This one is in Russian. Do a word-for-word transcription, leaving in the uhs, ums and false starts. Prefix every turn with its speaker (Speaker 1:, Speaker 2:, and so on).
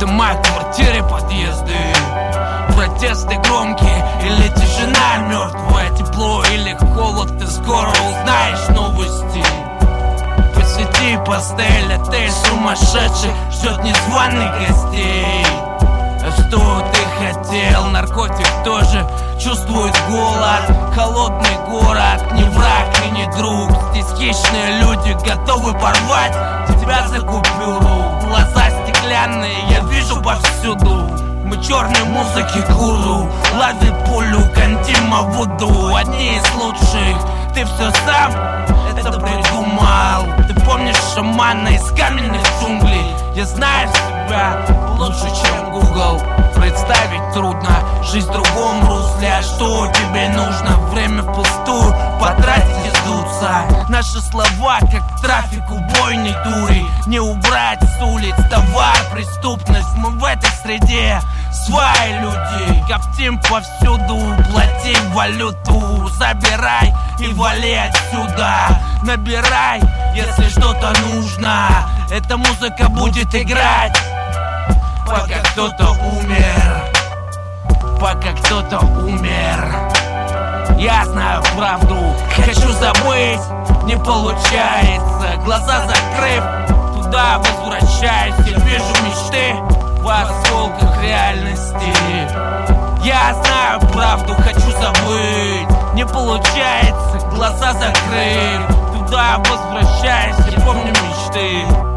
Speaker 1: дома, квартиры, подъезды. Протесты громкие или тишина мертвая, тепло или холод, ты скоро узнаешь новости. Посети пастель, отель сумасшедший ждет незваных гостей. А что ты хотел? Наркотик тоже чувствует голод. Холодный город, не враг и не друг. Здесь хищные люди готовы порвать тебя за купюру. Глаза стеклянные, я вижу повсюду. Мы черной музыки гуру, лазы пулю, кантима вуду. Одни из лучших, ты все сам это придумал. Ты помнишь шамана из каменных джунглей? Я знаю себя лучше, чем Google. Представить трудно жизнь в другом русле. А что тебе нужно? Время впустую потратить и сдуться. Наши слова как трафик убойной дури. Не убрать с улиц товар, преступность. Мы в этой среде свои люди. Коптим повсюду, плати валюту. Забирай и вали отсюда. Набирай, если что-то нужно. Эта музыка будет играть, пока кто-то умер. Пока кто-то умер. Я знаю правду, хочу забыть, не получается. Глаза закрыв, туда возвращаюсь. Я вижу мечты в осколках реальности. Я знаю правду, хочу забыть, не получается. Глаза закрыв, туда возвращаюсь. Я помню мечты.